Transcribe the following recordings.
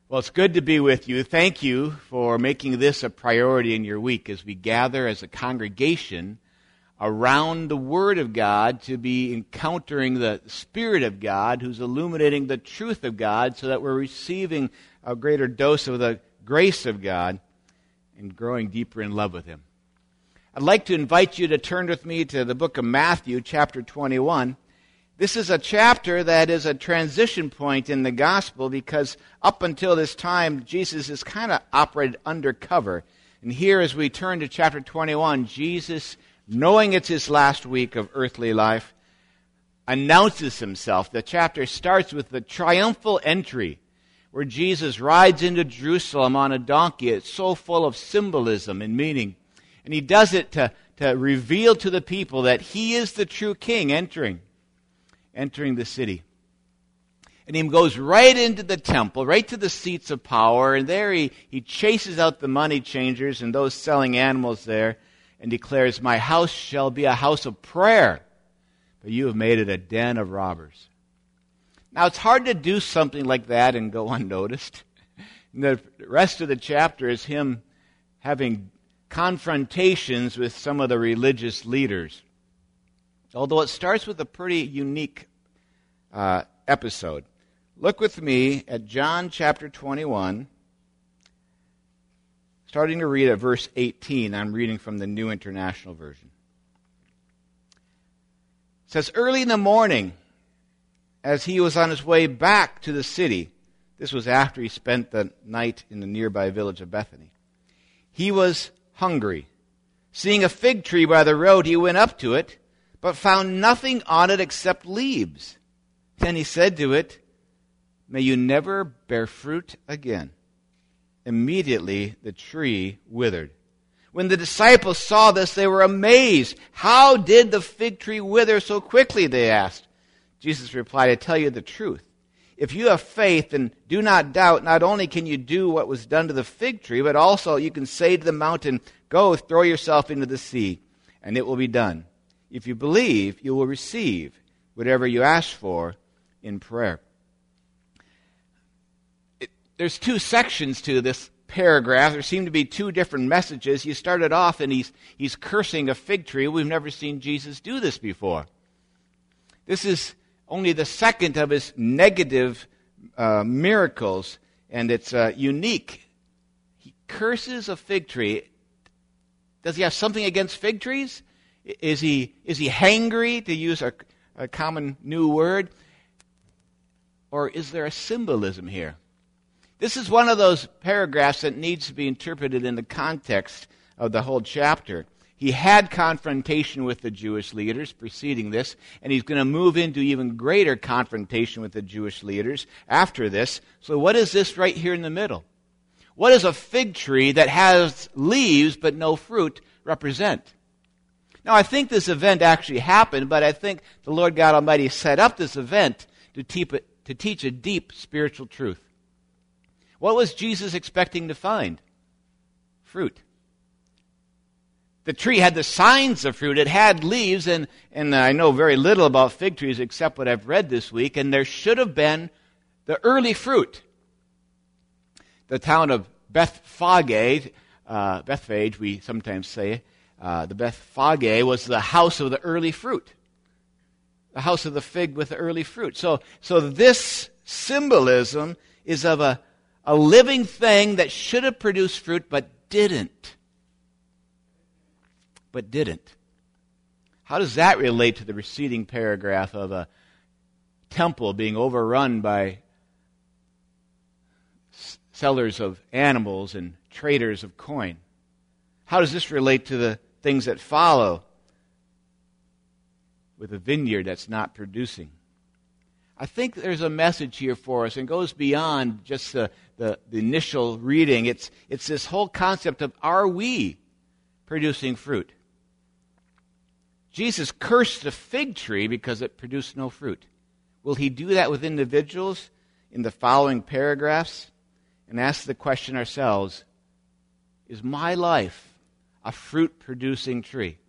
Well, it's good to be with you. Thank you for making this a priority in your week as we gather as a congregation around the Word of God to be encountering the Spirit of God who's illuminating the truth of God so that we're receiving a greater dose of the grace of God and growing deeper in love with Him. I'd like to invite you to turn with me to the book of Matthew, chapter 21. This is a chapter that is a transition point in the gospel because up until this time, Jesus is kind of operated undercover. And here as we turn to chapter 21, Jesus, knowing it's his last week of earthly life, announces himself. The chapter starts with the triumphal entry where Jesus rides into Jerusalem on a donkey. It's so full of symbolism and meaning. And he does it to reveal to the people that he is the true king entering the city. And he goes right into the temple, right to the seats of power, and there he chases out the money changers and those selling animals there and declares, "My house shall be a house of prayer, but you have made it a den of robbers." Now it's hard to do something like that and go unnoticed. And the rest of the chapter is him having confrontations with some of the religious leaders. Although it starts with a pretty unique episode. Look with me at John chapter 21, starting to read at verse 18. I'm reading from the New International Version. It says, "Early in the morning, as he was on his way back to the city," this was after he spent the night in the nearby village of Bethany, "he was hungry. Seeing a fig tree by the road, he went up to it, but found nothing on it except leaves. Then he said to it, 'May you never bear fruit again.' Immediately the tree withered. When the disciples saw this, they were amazed. 'How did the fig tree wither so quickly?' they asked. Jesus replied, 'I tell you the truth. If you have faith and do not doubt, not only can you do what was done to the fig tree, but also you can say to the mountain, "Go, throw yourself into the sea," and it will be done. If you believe, you will receive whatever you ask for in prayer.'" There's two sections to this paragraph. There seem to be two different messages. You started off and he's cursing a fig tree. We've never seen Jesus do this before. This is only the second of his negative miracles, and it's unique. He curses a fig tree. Does he have something against fig trees? Is he hangry, to use a common new word? Or is there a symbolism here? This is one of those paragraphs that needs to be interpreted in the context of the whole chapter. He had confrontation with the Jewish leaders preceding this, and he's going to move into even greater confrontation with the Jewish leaders after this. So what is this right here in the middle? What does a fig tree that has leaves but no fruit represent? Now, I think this event actually happened, but I think the Lord God Almighty set up this event to teach a deep spiritual truth. What was Jesus expecting to find? Fruit. The tree had the signs of fruit. It had leaves, and I know very little about fig trees except what I've read this week, and there should have been the early fruit. The town of Bethphage, we sometimes say, the Bethphage was the house of the early fruit. The house of the fig with the early fruit. So this symbolism is of a living thing that should have produced fruit but didn't. How does that relate to the preceding paragraph of a temple being overrun by sellers of animals and traders of coin? How does this relate to the things that follow with a vineyard that's not producing? I think there's a message here for us and goes beyond just the initial reading. It's this whole concept of, are we producing fruit? Jesus cursed the fig tree because it produced no fruit. Will he do that with individuals in the following paragraphs? And ask the question ourselves, is my life a fruit-producing tree?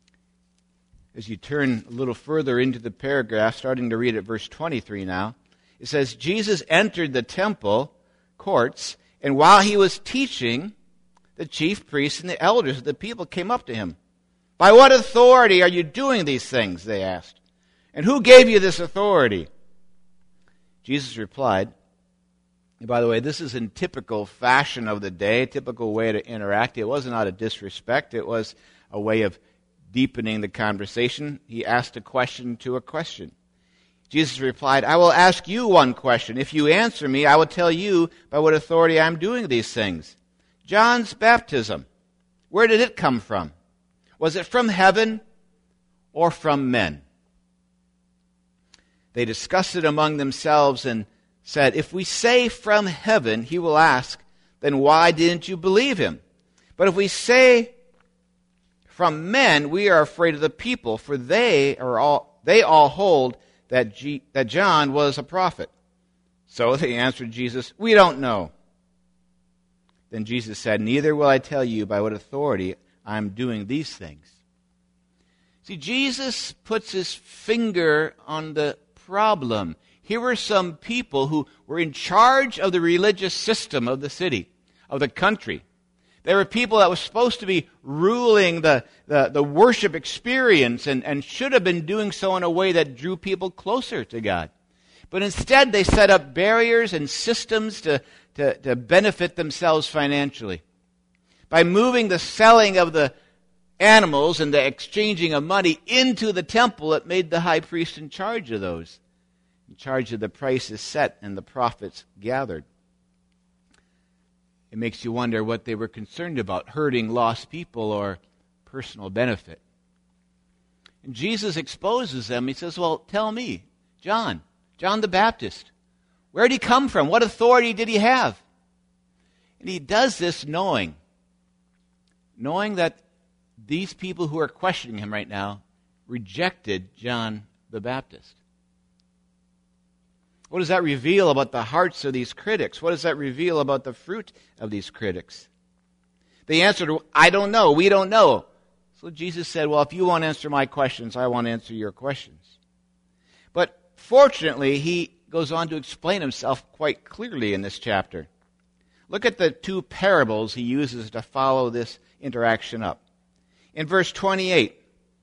As you turn a little further into the paragraph, starting to read at verse 23 now, It says, Jesus entered the temple courts, and while he was teaching, the chief priests and the elders of the people came up to him. By what authority are you doing these things? They asked. And who gave you this authority? Jesus replied, and by the way, this is in typical fashion of the day, typical way to interact. It wasn't out of disrespect. It was a way of deepening the conversation. He asked a question to a question. Jesus replied, I will ask you one question. If you answer me, I will tell you by what authority I am doing these things. John's baptism, where did it come from? Was it from heaven or from men? They discussed it among themselves and said, if we say from heaven, he will ask, then why didn't you believe him? But if we say from men, we are afraid of the people, for they all hold that John was a prophet. So they answered Jesus, we don't know. Then Jesus said, neither will I tell you by what authority I am doing these things. See, Jesus puts his finger on the problem. Here were some people who were in charge of the religious system of the city, of the country. There were people that were supposed to be ruling the worship experience and should have been doing so in a way that drew people closer to God. But instead, they set up barriers and systems to benefit themselves financially. By moving the selling of the animals and the exchanging of money into the temple, it made the high priest in charge of those, in charge of the prices set and the profits gathered. It makes you wonder what they were concerned about, hurting lost people or personal benefit. And Jesus exposes them. He says, well, tell me, John the Baptist, where did he come from? What authority did he have? And he does this knowing that these people who are questioning him right now rejected John the Baptist. What does that reveal about the hearts of these critics? What does that reveal about the fruit of these critics? They answered, I don't know. We don't know. So Jesus said, well, if you won't answer my questions, I won't answer your questions. But fortunately, he goes on to explain himself quite clearly in this chapter. Look at the two parables he uses to follow this interaction up. In verse 28,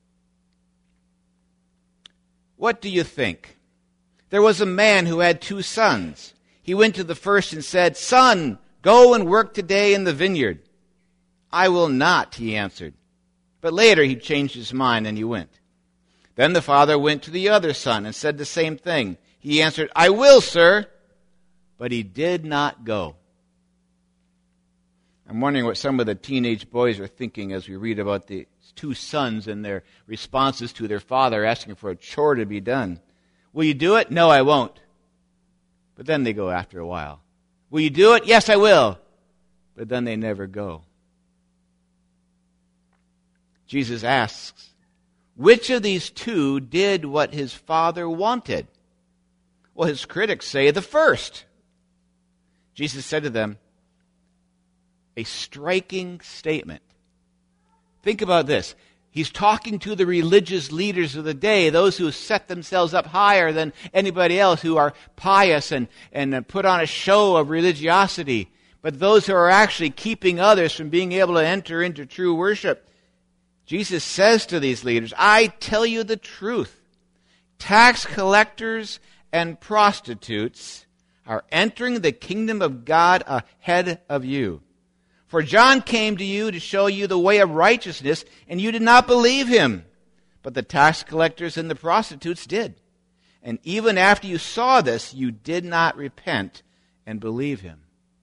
what do you think? There was a man who had 2 sons. He went to the first and said, Son, go and work today in the vineyard. I will not, he answered. But later he changed his mind and he went. Then the father went to the other son and said the same thing. He answered, I will, sir. But he did not go. I'm wondering what some of the teenage boys are thinking as we read about the 2 sons and their responses to their father asking for a chore to be done. Will you do it? No, I won't. But then they go after a while. Will you do it? Yes, I will. But then they never go. Jesus asks, which of these 2 did what his father wanted? Well, his critics say the first. Jesus said to them, a striking statement. Think about this. He's talking to the religious leaders of the day, those who set themselves up higher than anybody else, who are pious and put on a show of religiosity, but those who are actually keeping others from being able to enter into true worship. Jesus says to these leaders, I tell you the truth. Tax collectors and prostitutes are entering the kingdom of God ahead of you. For John came to you to show you the way of righteousness, and you did not believe him. But the tax collectors and the prostitutes did. And even after you saw this, you did not repent and believe him.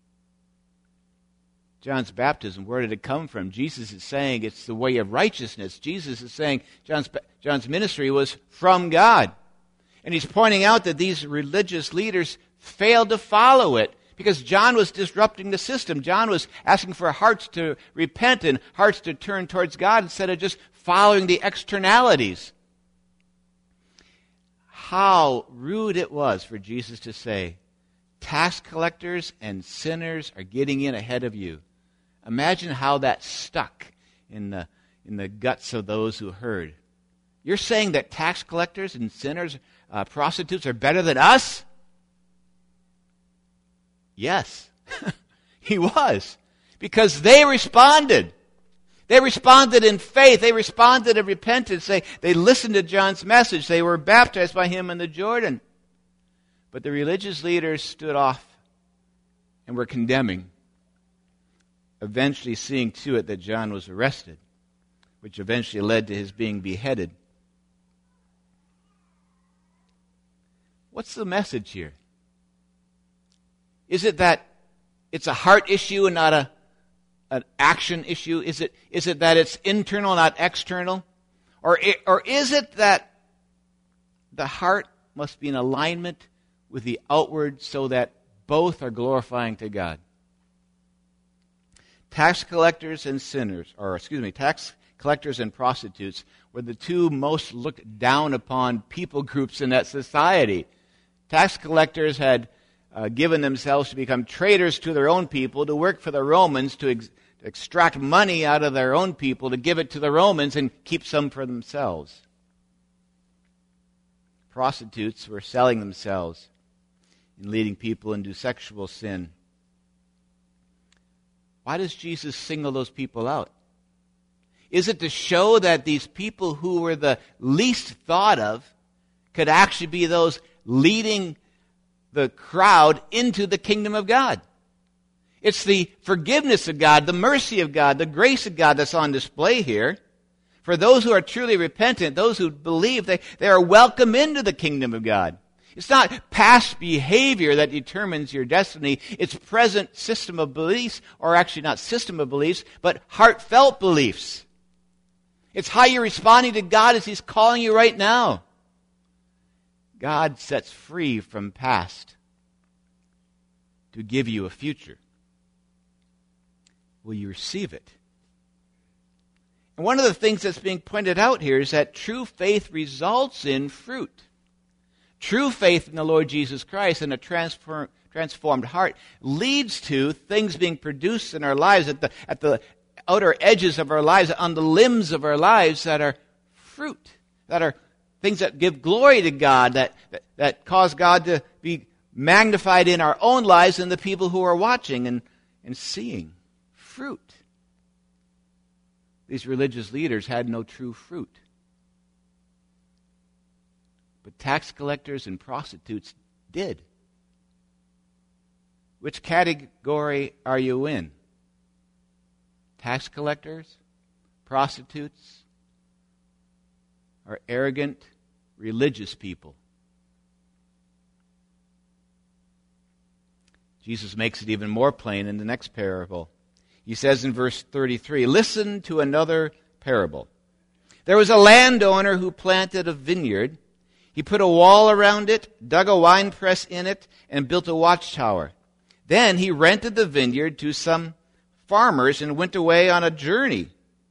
John's baptism, where did it come from? Jesus is saying it's the way of righteousness. Jesus is saying John's ministry was from God. And he's pointing out that these religious leaders failed to follow it, because John was disrupting the system. John was asking for hearts to repent and hearts to turn towards God instead of just following the externalities. How rude it was for Jesus to say, tax collectors and sinners are getting in ahead of you. Imagine how that stuck in the guts of those who heard. You're saying that tax collectors and sinners, prostitutes are better than us? Yes, he was. Because they responded. They responded in faith. They responded in repentance. They listened to John's message. They were baptized by him in the Jordan. But the religious leaders stood off and were condemning, eventually seeing to it that John was arrested, which eventually led to his being beheaded. What's the message here? Is it that it's a heart issue and not an action issue? Is it that it's internal, not external? Or is it that the heart must be in alignment with the outward so that both are glorifying to God? Tax collectors and prostitutes were the two most looked down upon people groups in that society. Tax collectors had given themselves to become traitors to their own people, to work for the Romans, to extract money out of their own people, to give it to the Romans and keep some for themselves. Prostitutes were selling themselves and leading people into sexual sin. Why does Jesus single those people out? Is it to show that these people who were the least thought of could actually be those leading the crowd into the kingdom of God? It's the forgiveness of God, the mercy of God, the grace of God that's on display here. For those who are truly repentant, those who believe, they are welcome into the kingdom of God. It's not past behavior that determines your destiny. It's present system of beliefs, or actually not system of beliefs, but heartfelt beliefs. It's how you're responding to God as He's calling you right now. God sets free from past to give you a future. Will you receive it? And one of the things that's being pointed out here is that true faith results in fruit. True faith in the Lord Jesus Christ and a transformed heart leads to things being produced in our lives at the outer edges of our lives, on the limbs of our lives that are fruit, that are things that give glory to God, that cause God to be magnified in our own lives and the people who are watching and seeing. Fruit. These religious leaders had no true fruit. But tax collectors and prostitutes did. Which category are you in? Tax collectors? Prostitutes? Or arrogant religious people? Jesus makes it even more plain in the next parable. He says in verse 33, "Listen to another parable. There was a landowner who planted a vineyard. He put a wall around it, dug a winepress in it, and built a watchtower. Then he rented the vineyard to some farmers and went away on a journey."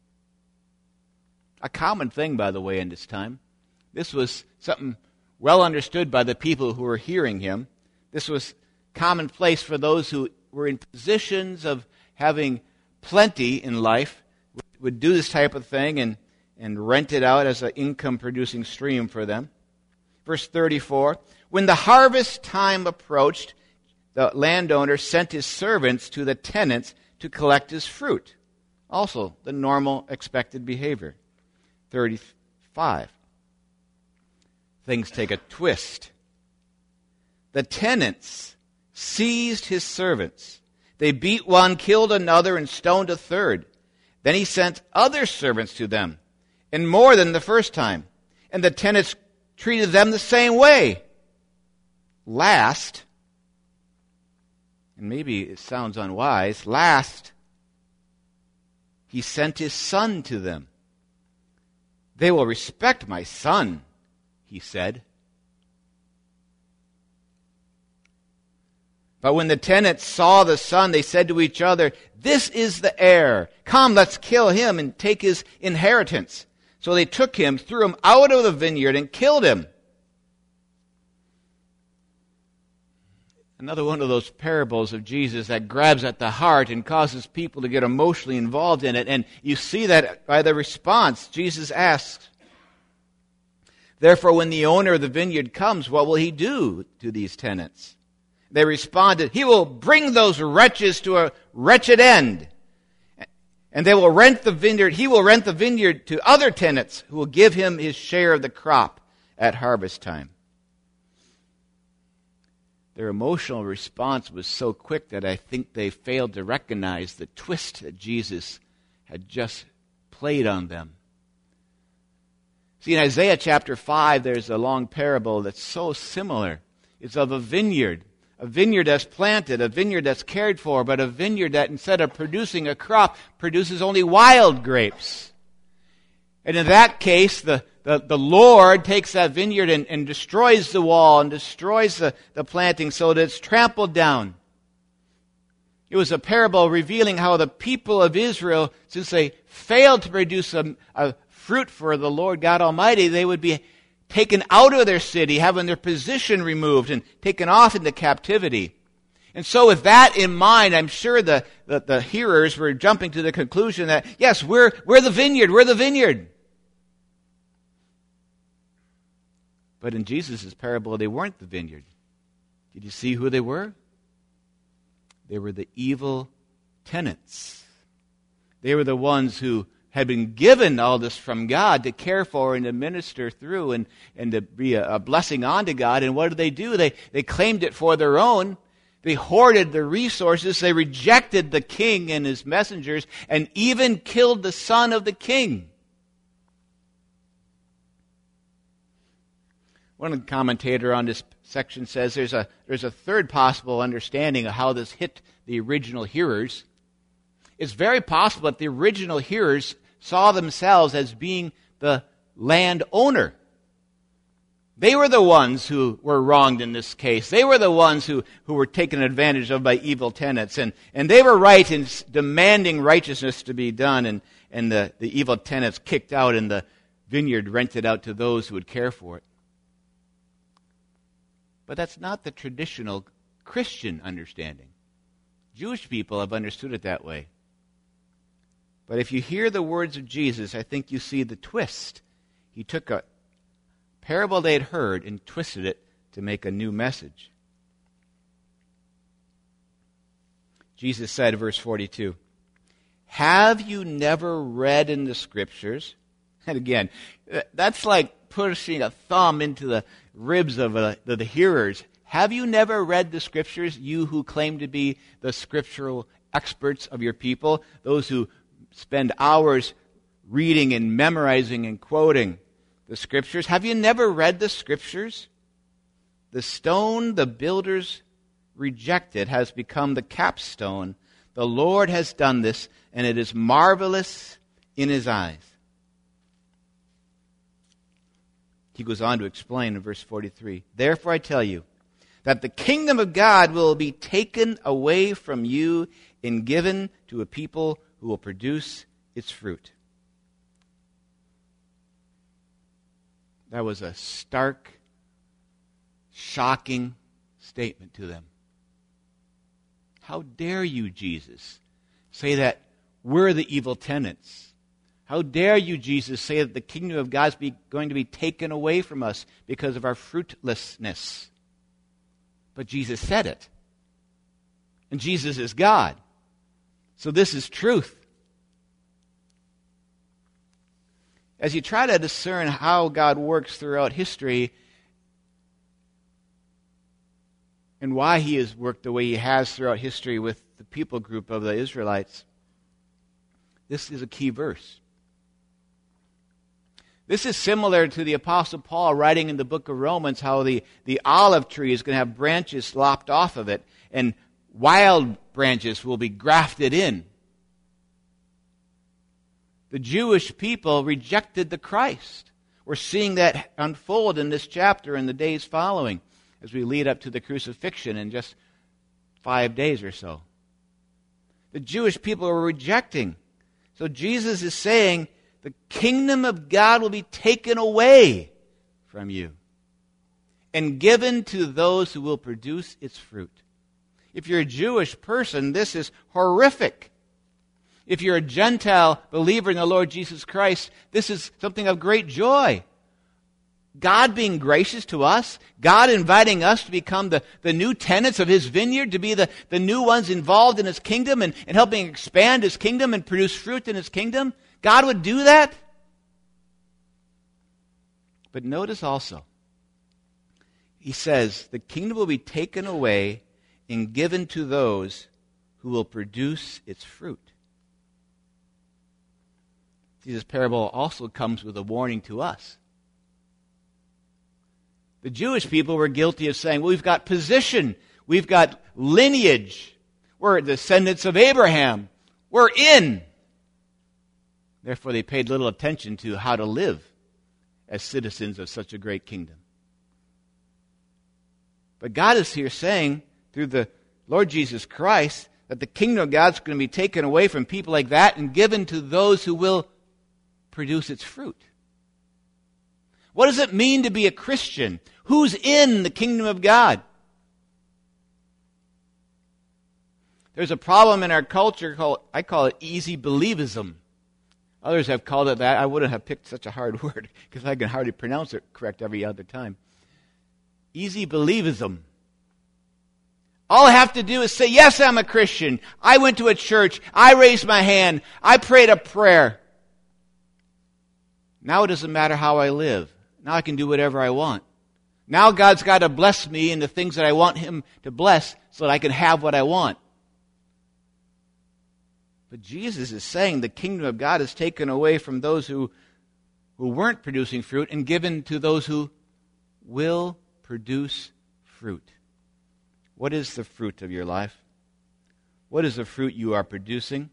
A common thing, by the way, in this time. This was something well understood by the people who were hearing him. This was commonplace for those who were in positions of having plenty in life, would do this type of thing and rent it out as an income-producing stream for them. Verse 34, "When the harvest time approached, the landowner sent his servants to the tenants to collect his fruit." Also, the normal expected behavior. 35. Things take a twist. "The tenants seized his servants. They beat one, killed another, and stoned a third. Then he sent other servants to them, and more than the first time. And the tenants treated them the same way. Last," and maybe it sounds unwise, "last, he sent his son to them. 'They will respect my son,' he said. But when the tenants saw the son, they said to each other, 'This is the heir. Come, let's kill him and take his inheritance.' So they took him, threw him out of the vineyard, and killed him." Another one of those parables of Jesus that grabs at the heart and causes people to get emotionally involved in it. And you see that by the response. Jesus asks, "Therefore, when the owner of the vineyard comes, what will he do to these tenants?" They responded, "He will bring those wretches to a wretched end. And they will rent the vineyard. He will rent the vineyard to other tenants who will give him his share of the crop at harvest time." Their emotional response was so quick that I think they failed to recognize the twist that Jesus had just played on them. See, in Isaiah chapter 5, there's a long parable that's so similar. It's of a vineyard that's planted, a vineyard that's cared for, but a vineyard that instead of producing a crop, produces only wild grapes. And in that case, the Lord takes that vineyard and destroys the wall and destroys the planting so that it's trampled down. It was a parable revealing how the people of Israel, since they failed to produce a fruit for the Lord God Almighty, they would be taken out of their city, having their position removed and taken off into captivity. And so with that in mind, I'm sure the hearers were jumping to the conclusion that, yes, we're the vineyard. But in Jesus' parable, they weren't the vineyard. Did you see who they were? They were the evil tenants. They were the ones who had been given all this from God to care for and to minister through and to be a blessing unto God. And what did they do? They claimed it for their own. They hoarded the resources. They rejected the king and his messengers and even killed the son of the king. One commentator on this section says there's a third possible understanding of how this hit the original hearers. It's very possible that the original hearers saw themselves as being the landowner. They were the ones who were wronged in this case. They were the ones who were taken advantage of by evil tenants. And they were right in demanding righteousness to be done, and the evil tenants kicked out and the vineyard rented out to those who would care for it. But that's not the traditional Christian understanding. Jewish people have understood it that way. But if you hear the words of Jesus, I think you see the twist. He took a parable they had heard and twisted it to make a new message. Jesus said, verse 42, "Have you never read in the Scriptures?" And again, that's like pushing a thumb into the ribs of the hearers. Have you never read the Scriptures, you who claim to be the scriptural experts of your people, those who spend hours reading and memorizing and quoting the Scriptures? Have you never read the Scriptures? The stone the builders rejected has become the capstone. The Lord has done this, and it is marvelous in His eyes. He goes on to explain in verse 43, "Therefore I tell you that the kingdom of God will be taken away from you and given to a people who will produce its fruit." That was a stark, shocking statement to them. How dare you, Jesus, say that we're the evil tenants? How dare you, Jesus, say that the kingdom of God is going to be taken away from us because of our fruitlessness? But Jesus said it. And Jesus is God. So this is truth. As you try to discern how God works throughout history and why He has worked the way He has throughout history with the people group of the Israelites, this is a key verse. This is similar to the Apostle Paul writing in the book of Romans how the olive tree is going to have branches lopped off of it and wild branches will be grafted in. The Jewish people rejected the Christ. We're seeing that unfold in this chapter and the days following as we lead up to the crucifixion in just 5 days or so. The Jewish people were rejecting. So Jesus is saying, the kingdom of God will be taken away from you and given to those who will produce its fruit. If you're a Jewish person, this is horrific. If you're a Gentile believer in the Lord Jesus Christ, this is something of great joy. God being gracious to us, God inviting us to become the new tenants of His vineyard, to be the new ones involved in His kingdom and helping expand His kingdom and produce fruit in His kingdom. God would do that. But notice also, He says, the kingdom will be taken away and given to those who will produce its fruit. See, this parable also comes with a warning to us. The Jewish people were guilty of saying, well, we've got position, we've got lineage, we're descendants of Abraham, we're in. Therefore, they paid little attention to how to live as citizens of such a great kingdom. But God is here saying, through the Lord Jesus Christ, that the kingdom of God's going to be taken away from people like that and given to those who will produce its fruit. What does it mean to be a Christian? Who's in the kingdom of God? There's a problem in our culture I call it easy believism. Others have called it that. I wouldn't have picked such a hard word because I can hardly pronounce it correct every other time. Easy believism. All I have to do is say, yes, I'm a Christian. I went to a church. I raised my hand. I prayed a prayer. Now it doesn't matter how I live. Now I can do whatever I want. Now God's got to bless me in the things that I want Him to bless so that I can have what I want. But Jesus is saying the kingdom of God is taken away from those who weren't producing fruit and given to those who will produce fruit. What is the fruit of your life? What is the fruit you are producing?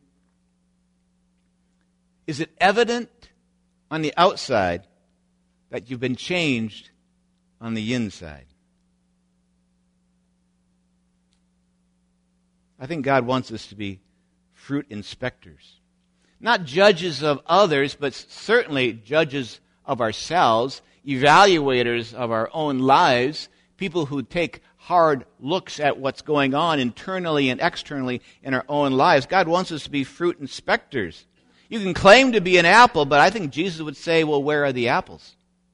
Is it evident on the outside that you've been changed on the inside? I think God wants us to be fruit inspectors. Not judges of others, but certainly judges of ourselves, evaluators of our own lives, people who take hard looks at what's going on internally and externally in our own lives. God wants us to be fruit inspectors. You can claim to be an apple, but I think Jesus would say, well, where are the apples?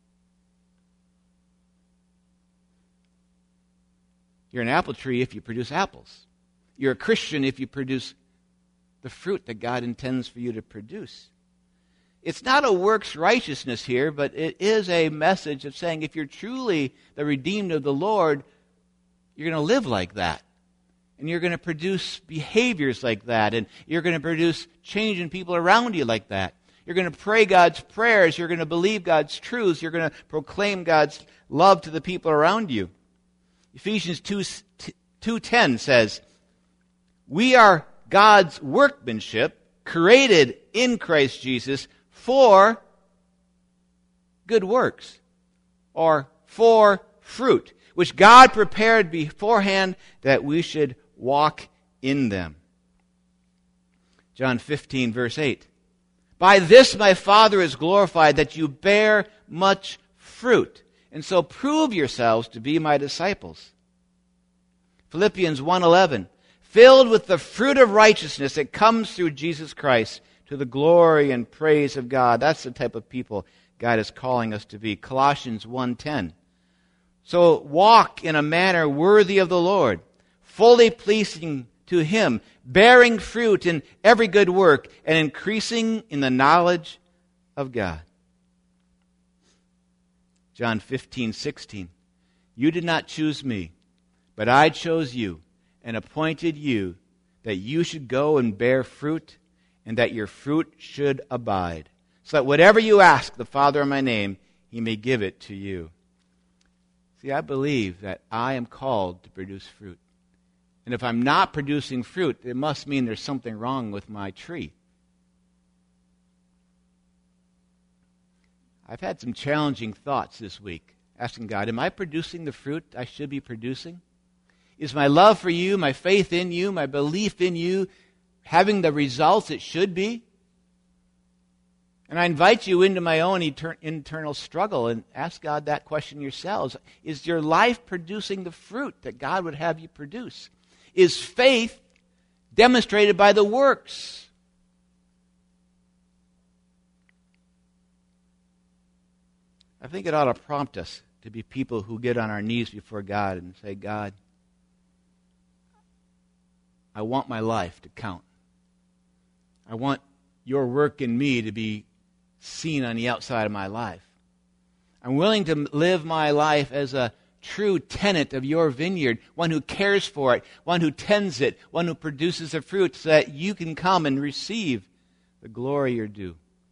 You're an apple tree if you produce apples. You're a Christian if you produce the fruit that God intends for you to produce. It's not a works righteousness here, but it is a message of saying if you're truly the redeemed of the Lord, you're going to live like that. And you're going to produce behaviors like that. And you're going to produce change in people around you like that. You're going to pray God's prayers. You're going to believe God's truths. You're going to proclaim God's love to the people around you. Ephesians 2:10 says, we are God's workmanship, created in Christ Jesus for good works, or for fruit, which God prepared beforehand that we should walk in them. John 15, verse 8. By this my Father is glorified, that you bear much fruit, and so prove yourselves to be my disciples. Philippians 1:11. Filled with the fruit of righteousness that comes through Jesus Christ to the glory and praise of God. That's the type of people God is calling us to be. Colossians 1:10. So walk in a manner worthy of the Lord, fully pleasing to Him, bearing fruit in every good work, and increasing in the knowledge of God. John 15:16. You did not choose me, but I chose you and appointed you that you should go and bear fruit, and that your fruit should abide, so that whatever you ask the Father in my name, He may give it to you. See, I believe that I am called to produce fruit. And if I'm not producing fruit, it must mean there's something wrong with my tree. I've had some challenging thoughts this week, asking God, am I producing the fruit I should be producing? Is my love for you, my faith in you, my belief in you, having the results it should be? And I invite you into my own internal struggle and ask God that question yourselves. Is your life producing the fruit that God would have you produce? Is faith demonstrated by the works? I think it ought to prompt us to be people who get on our knees before God and say, God, I want my life to count. I want your work in me to be seen on the outside of my life. I'm willing to live my life as a true tenant of your vineyard, one who cares for it, one who tends it, one who produces the fruit so that you can come and receive the glory you're due.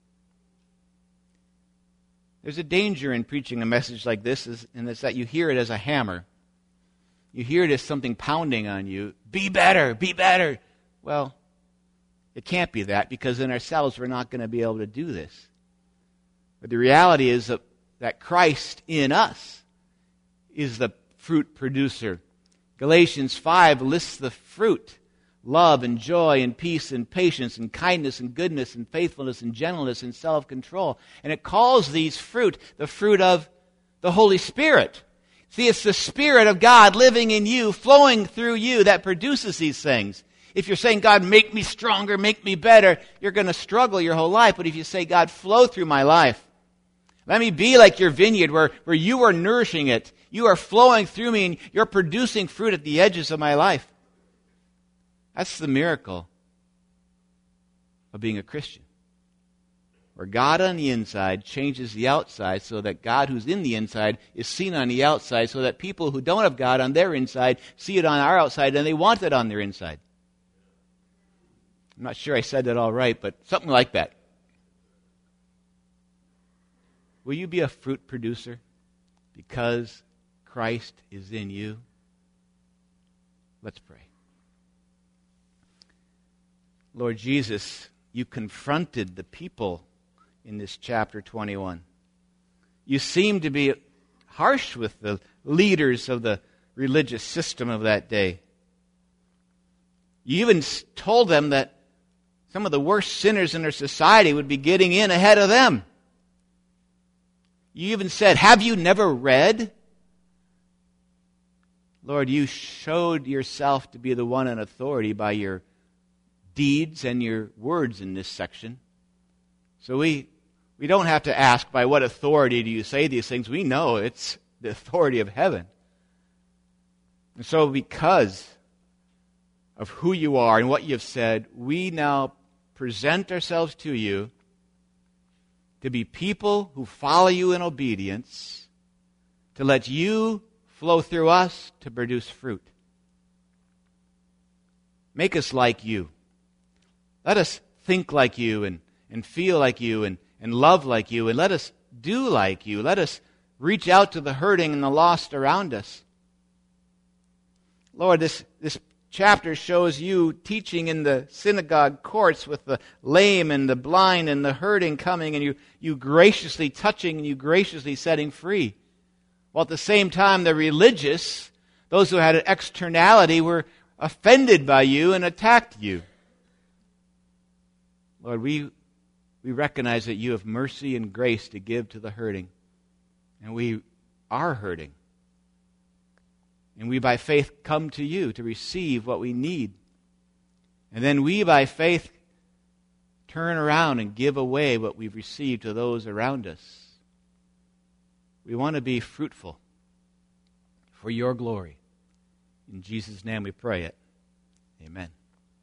There's a danger in preaching a message like this, and it's that you hear it as a hammer. You hear it as something pounding on you. Be better, be better. Well, it can't be that, because in ourselves we're not going to be able to do this. But the reality is that Christ in us is the fruit producer. Galatians 5 lists the fruit: love and joy and peace and patience and kindness and goodness and faithfulness and gentleness and self-control. And it calls these fruit the fruit of the Holy Spirit. See, it's the Spirit of God living in you, flowing through you, that produces these things. If you're saying, God, make me stronger, make me better, you're going to struggle your whole life. But if you say, God, flow through my life, let me be like your vineyard where you are nourishing it, you are flowing through me, and you're producing fruit at the edges of my life. That's the miracle of being a Christian, where God on the inside changes the outside so that God who's in the inside is seen on the outside, so that people who don't have God on their inside see it on our outside, and they want it on their inside. I'm not sure I said that all right, but something like that. Will you be a fruit producer because Christ is in you? Let's pray. Lord Jesus, you confronted the people in this chapter 21. You seemed to be harsh with the leaders of the religious system of that day. You even told them that some of the worst sinners in their society would be getting in ahead of them. You even said, have you never read? Lord, you showed yourself to be the one in authority by your deeds and your words in this section. So we don't have to ask, by what authority do you say these things? We know it's the authority of heaven. And so because of who you are and what you've said, we now present ourselves to you to be people who follow you in obedience, to let you flow through us to produce fruit. Make us like you. Let us think like you and feel like you and love like you, and let us do like you. Let us reach out to the hurting and the lost around us. Lord, this chapter shows you teaching in the synagogue courts with the lame and the blind and the hurting coming, and you graciously touching and you graciously setting free. While at the same time, the religious, those who had an externality, were offended by you and attacked you. Lord, we recognize that you have mercy and grace to give to the hurting. And we are hurting. And we by faith come to you to receive what we need. And then we by faith turn around and give away what we've received to those around us. We want to be fruitful for your glory. In Jesus' name we pray it. Amen.